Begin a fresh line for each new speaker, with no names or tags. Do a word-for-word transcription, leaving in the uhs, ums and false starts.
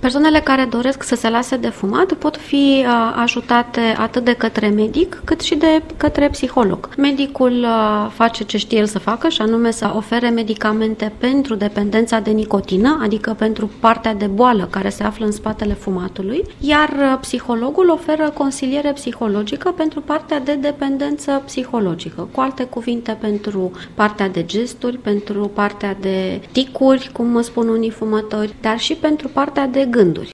Persoanele care doresc să se lase de fumat pot fi uh, ajutate atât de către medic, cât și de către psiholog. Medicul uh, face ce știe el să facă, și anume să ofere medicamente pentru dependența de nicotină, adică pentru partea de boală care se află în spatele fumatului, iar uh, psihologul oferă consiliere psihologică pentru partea de dependență psihologică. Cu alte cuvinte, pentru partea de gesturi, pentru partea de ticuri, cum spun unii fumători, dar și pentru partea de gânduri.